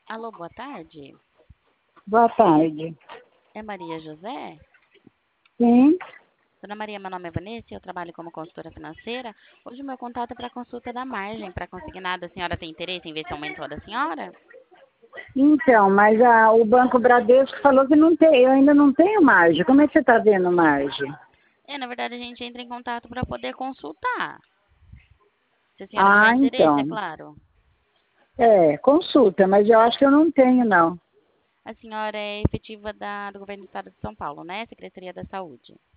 Alô, boa tarde. Boa tarde. É Maria José? Sim, Dona Maria, meu nome é Vanessa e eu trabalho como consultora financeira. Hoje o meu contato é para consulta da margem para consignado. A senhora tem interesse em ver se aumentou a da senhora? então, mas o Banco Bradesco falou que não tem, eu ainda não tenho margem. Como é que você está vendo margem? Na verdade a gente entra em contato para poder consultar. Se a senhora tiver Ah, interesse, é então. claro. Consulta, mas eu acho que eu não tenho, não. A senhora é efetiva do Governo do Estado de São Paulo, né? Secretaria da Saúde.